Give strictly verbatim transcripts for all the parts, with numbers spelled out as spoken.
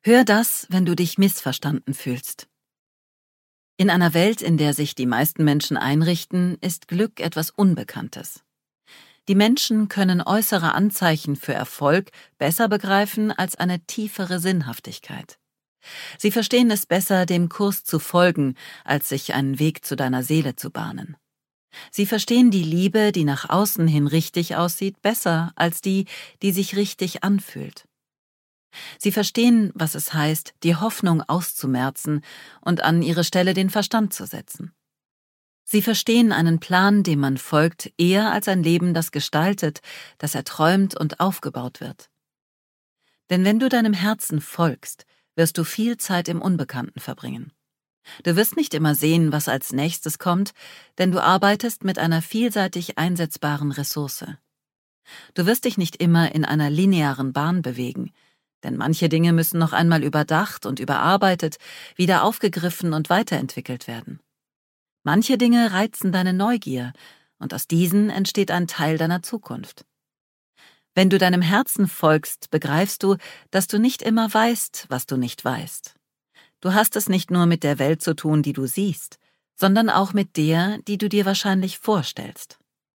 Hör das, wenn du dich missverstanden fühlst. In einer Welt, in der sich die meisten Menschen einrichten, ist Glück etwas Unbekanntes. Die Menschen können äußere Anzeichen für Erfolg besser begreifen als eine tiefere Sinnhaftigkeit. Sie verstehen es besser, dem Kurs zu folgen, als sich einen Weg zu deiner Seele zu bahnen. Sie verstehen die Liebe, die nach außen hin richtig aussieht, besser als die, die sich richtig anfühlt. Sie verstehen, was es heißt, die Hoffnung auszumerzen und an ihre Stelle den Verstand zu setzen. Sie verstehen einen Plan, dem man folgt, eher als ein Leben, das gestaltet, das erträumt und aufgebaut wird. Denn wenn du deinem Herzen folgst, wirst du viel Zeit im Unbekannten verbringen. Du wirst nicht immer sehen, was als nächstes kommt, denn du arbeitest mit einer vielseitig einsetzbaren Ressource. Du wirst dich nicht immer in einer linearen Bahn bewegen, denn manche Dinge müssen noch einmal überdacht und überarbeitet, wieder aufgegriffen und weiterentwickelt werden. Manche Dinge reizen deine Neugier, und aus diesen entsteht ein Teil deiner Zukunft. Wenn du deinem Herzen folgst, begreifst du, dass du nicht immer weißt, was du nicht weißt. Du hast es nicht nur mit der Welt zu tun, die du siehst, sondern auch mit der, die du dir wahrscheinlich vorstellst.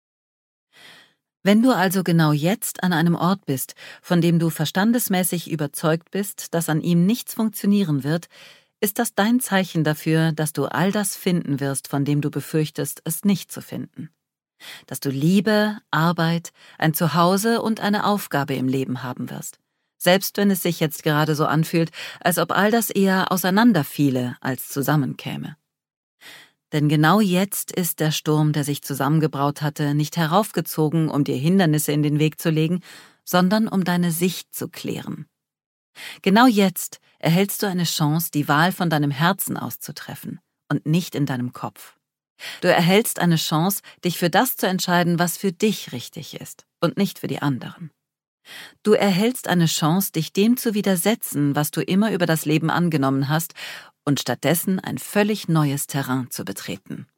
Wenn du also genau jetzt an einem Ort bist, von dem du verstandesmäßig überzeugt bist, dass an ihm nichts funktionieren wird, ist das dein Zeichen dafür, dass du all das finden wirst, von dem du befürchtest, es nicht zu finden. Dass du Liebe, Arbeit, ein Zuhause und eine Aufgabe im Leben haben wirst, selbst wenn es sich jetzt gerade so anfühlt, als ob all das eher auseinanderfiele als zusammenkäme. Denn genau jetzt ist der Sturm, der sich zusammengebraut hatte, nicht heraufgezogen, um dir Hindernisse in den Weg zu legen, sondern um deine Sicht zu klären. Genau jetzt erhältst du eine Chance, die Wahl von deinem Herzen auszutreffen und nicht in deinem Kopf. Du erhältst eine Chance, dich für das zu entscheiden, was für dich richtig ist und nicht für die anderen. Du erhältst eine Chance, dich dem zu widersetzen, was du immer über das Leben angenommen hast, und stattdessen ein völlig neues Terrain zu betreten.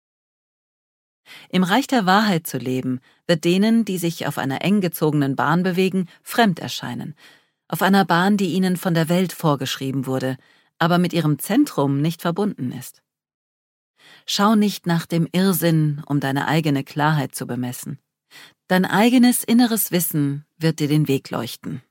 Im Reich der Wahrheit zu leben, wird denen, die sich auf einer eng gezogenen Bahn bewegen, fremd erscheinen, auf einer Bahn, die ihnen von der Welt vorgeschrieben wurde, aber mit ihrem Zentrum nicht verbunden ist. Schau nicht nach dem Irrsinn, um deine eigene Klarheit zu bemessen. Dein eigenes inneres Wissen wird dir den Weg leuchten.